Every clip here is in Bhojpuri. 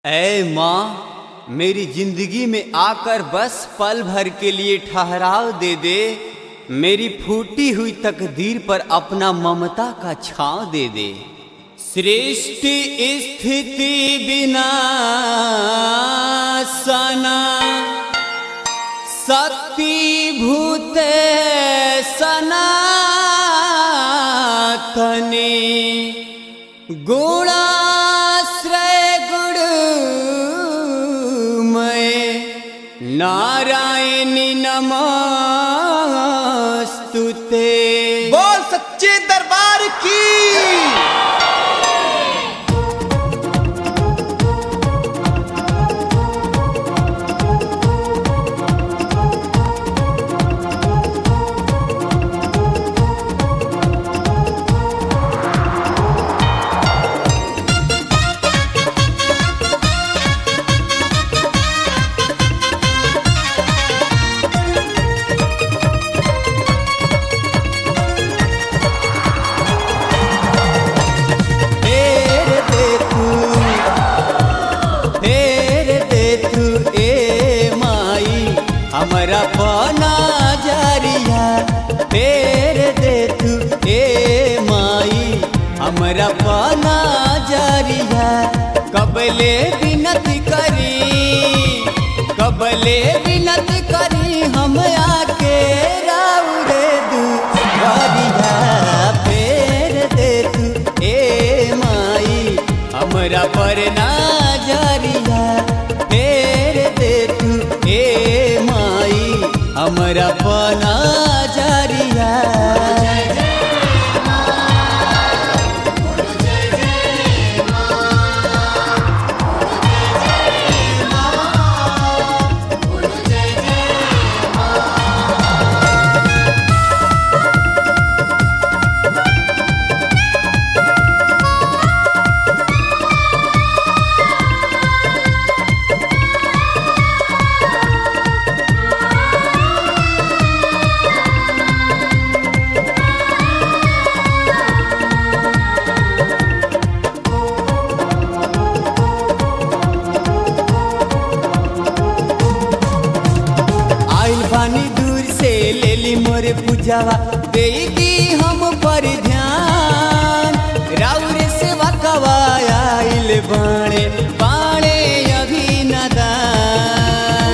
ऐ माँ, मेरी जिंदगी में आकर बस पल भर के लिए ठहराव दे दे। मेरी फूटी हुई तकदीर पर अपना ममता का छांव दे दे। सृष्टि स्थिति विनाशना शक्ति भूते सनातने गुणाश्रय गुणमय नारायणी नमस्तुते। बोल सच्चे दरबार की। हमरा पना जारिया फेर दे तू ए माई, हमरा पना जारिया। कबले विनती करी, कबले विनती करी हम आके राउरे दुआरिया। फेर दे तू ए माई, हमरा पर ना जारिया। फेर दे तू ए हमरा पना जारिया। पानी दूर से ले ली मोर पूजावा, दे दी हम पर ध्यान। राउर से वकवाइल बाणे बाणे अभी नदान।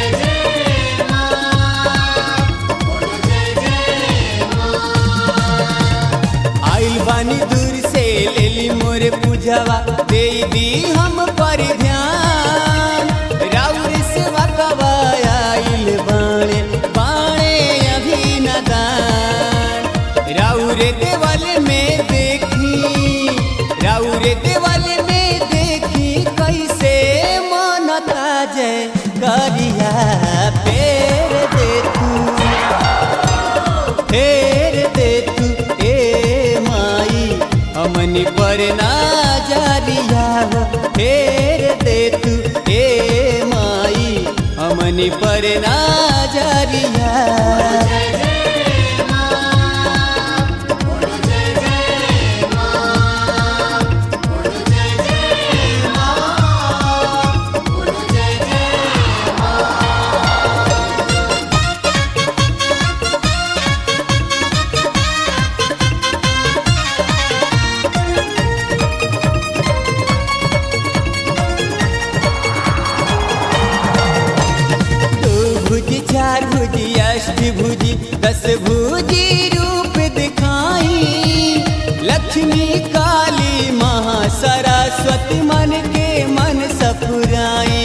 आइल बानी दूर से ले ली मोर पूजावा, दे दी हम पर ध्यान। राउर से वकवाइल बाणे बाणे अभी नदान। राउरे देवल में देखी, राउरे देवल में देखी कैसे मनता जय करिया। फेर दे तू, फेर दे तू ए माई, हमनी पर ना जारिया। फेर दे तू ए माई, हमनी पर ना जारिया। चार भुजी अष्टभुजी दस भुजी रूप दिखाई। लक्ष्मी काली महासरस्वती मन के मन सपुराई।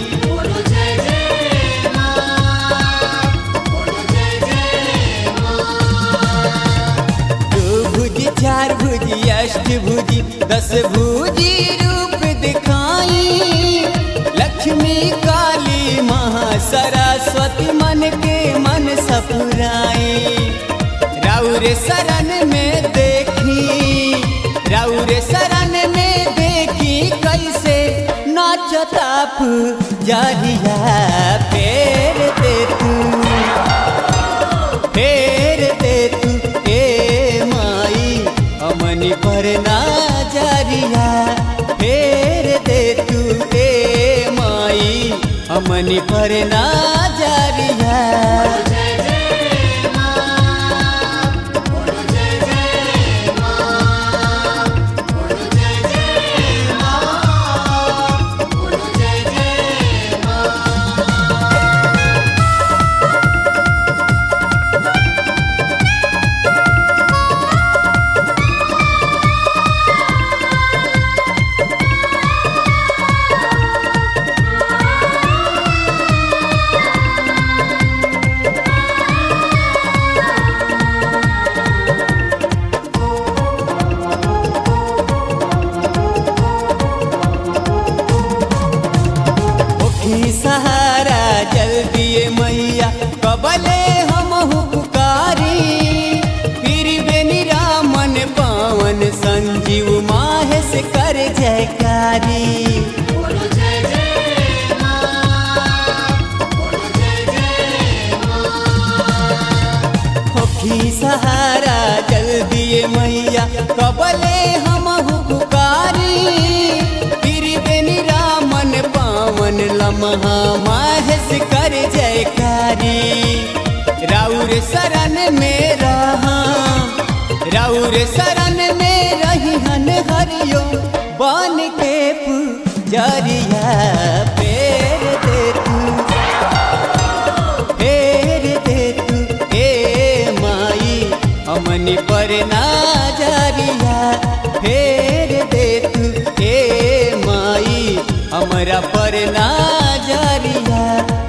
दो भुजी चार भुजी अष्टभुजी दस भुजी रूप दिखाई। लक्ष्मी काली महासरस्वती मन के मन सपुराई। राउरे शरण में देखी, राउरे शरण में देखी कैसे नाचताप जारिया। फेर दे तू, फेर दे तू ए माई, हमनी पर ना जारिया। फेर दे तू ए हमनी पर ना जारिया। सहारा जल्दी मैया कबले हम पुकारी, फिर बेनी रामन पावन संजीव माहेश कर जयकारी। होखी सहारा जल्दी मैया कबले हम पुकारी, फिर बेनी रामन पावन लम्हा माहेश कर जयकारी। राउर शरण में रहा, राउर शरण में रही हन हरियो बन के पुजरिया। फेर दे तू ए माई हमनी पर ना जारिया। फेर दे तू ए माई हमरा पर ना जारिया।